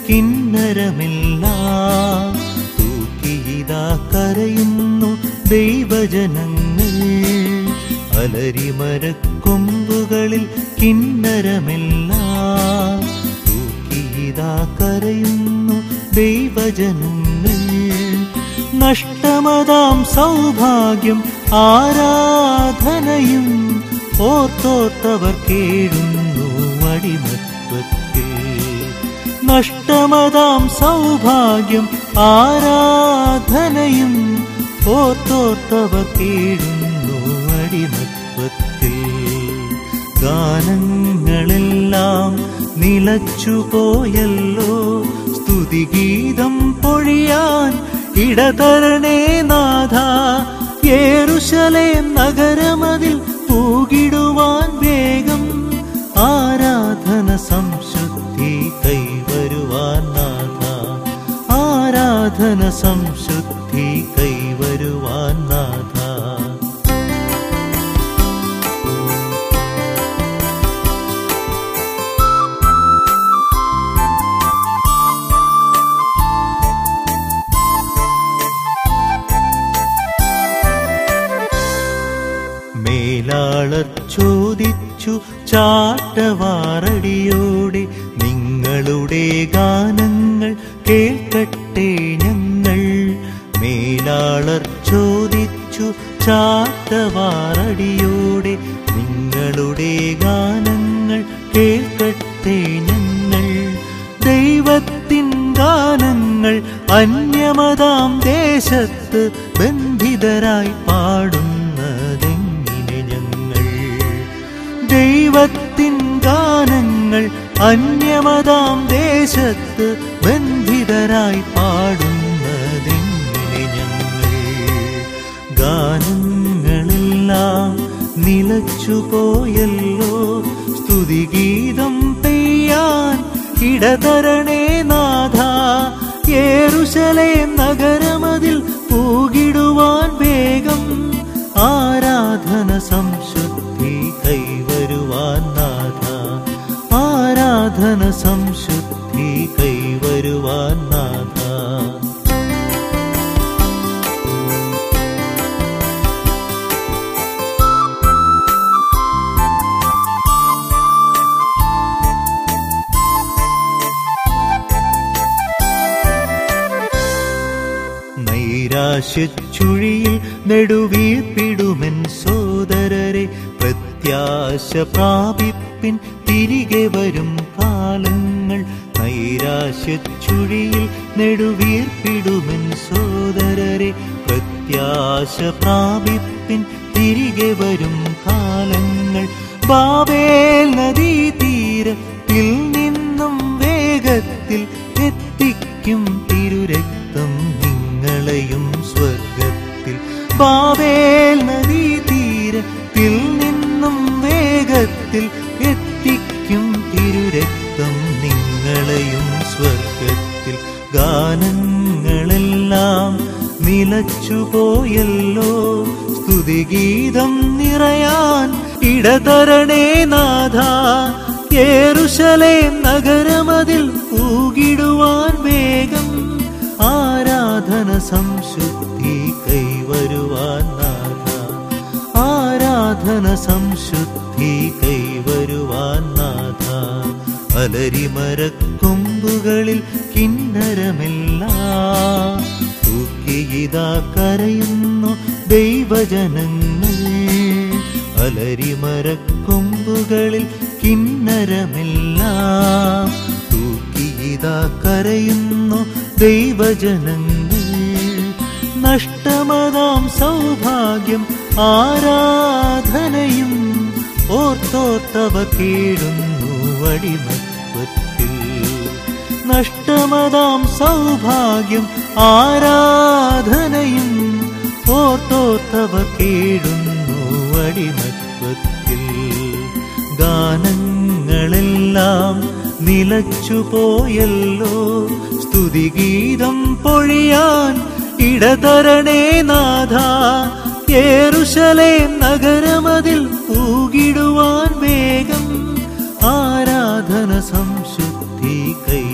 കിന്നരമെല്ലാം തൂക്കിയിതാ കരയുന്നു ദൈവജനങ്ങൾ. അലരിമരക്കൊമ്പുകളിൽ കിന്നരമെല്ലാം തൂക്കിയിതാ കരയുന്നു ദൈവജനങ്ങൾ. നഷ്ടമതാം സൗഭാഗ്യം ആരാധനയും ഓർത്തോർത്തവർ കേഴുന്നു അടിമത്വത്തിൽ. നഷ്ടമതാം സൗഭാഗ്യം ആരാധനയും ഓർത്തോർത്തവർ കേഴുന്നു അടിമത്വത്തിൽ. ഗാനങ്ങളെല്ലാം നിലച്ചുപോയല്ലോ, സ്തുതിഗീതം പൊഴിയാൻ ഇടതരണേ നാഥ. യെരൂശലേം നഗരമതിൽ പൂകിടുവാൻ വേഗം, ആരാധന സംശുദ്ധി കൈവരുവാൻ നാഥ. ആരാധന സംശുദ്ധി കൈവരുവാൻ നാഥ. മേലാളർ ചോദിച്ചു ചാട്ടവാറടിയോടെ, നിങ്ങളുടെ ഗാനങ്ങൾ കേൾക്കട്ടെ ഞങ്ങൾ. മേലാളർ ചോദിച്ചു ചാട്ടവാറടിയോടെ, നിങ്ങളുടെ ഗാനങ്ങൾ കേൾക്കട്ടെ ഞങ്ങൾ. ദൈവത്തിൻ ഗാനങ്ങൾ അന്യമതാം ദേശത്ത് ബന്ധിതരായി പാടുന്നതെങ്ങനെ ഞങ്ങൾ. ദൈവത്തിൻ ഗാനങ്ങൾ അന്യമതാം ദേശത്ത് ബന്ധിതരായി പാടുന്നതെങ്ങനെ ഞങ്ങൾ. ഗാനങ്ങളെല്ലാം നിലച്ചുപോയല്ലോ, സ്തുതിഗീതം പെയ്യാൻ ഇടതരണേ നാഥ. യെരൂശലേം നഗരമതിൽ പൂകിടുവാൻ വേഗം, ആരാധന സംശുദ്ധി കൈവരുവാൻ നാഥ. ആരാധന സംശുദ്ധി കൈവരുവാൻ നാഥ. നൈരാശ്യച്ചുഴിയിൽ നെടുവീർപ്പിടുമെൻ സോദരരെ, പ്രത്യാശ പ്രാപിപ്പിൻ തിരികെ വരും കാലങ്ങൾ. നൈരാശ്യച്ചുഴിയിൽ നെടുവീർപ്പിടുമെൻ സോദരരെ, പ്രത്യാശ പ്രാപിപ്പിൻ തിരികെ വരും കാലങ്ങൾ. ബാബേൽ നദീതീരത്തിൽ നിന്നും വേഗത്തിൽ എത്തിക്കും തിരുരക്തം നിങ്ങളെയും സ്വർഗത്തിൽ. ബാബേൽ നദീതീരത്തിൽ നിന്നും വേഗത്തിൽ എത്തിക്കും തിരുരക്തം നിങ്ങളെയും സ്വർഗത്തിൽ. ഗാനങ്ങളെല്ലാം നിലച്ചുപോയല്ലോ, സ്തുതിഗീതം നിറയാൻ ഇടതരണേ നാഥ. യെരൂശലേം നഗരമതിൽ പൂകിടുവാൻ വേഗം, ആരാധന സംശുദ്ധി കൈവരുവാൻ നാഥ. ആരാധന സംശുദ്ധി കൈവരുവാൻ നാഥ. അലരിമരക്കൊമ്പുകളിൽ കിന്നരമെല്ലാം തൂക്കിയിതാ കരയുന്നു ദൈവജനങ്ങൾ. അലരിമരക്കൊമ്പുകളിൽ കിന്നരമെല്ലാം തൂക്കിയിതാ കരയുന്നു ദൈവജനങ്ങൾ. നഷ്ടമതാം സൗഭാഗ്യം ആരാധനയും ഓർത്തോർത്തവ കേടുന്നു അടിമത്വത്തിൽ. നഷ്ടമതാം സൗഭാഗ്യം ആരാധനയും ഓർത്തോർത്തവ കേടുന്നു അടിമത്വത്തിൽ. ഗാനങ്ങളെല്ലാം നിലച്ചുപോയല്ലോ, സ്തുതിഗീതം പൊഴിയാൻ ഇടതരണേ നാഥ. യെരൂശലേം നഗരമതിൽ പൂകിടുവാൻ വേഗം, ആരാധന സംശുദ്ധി കൈ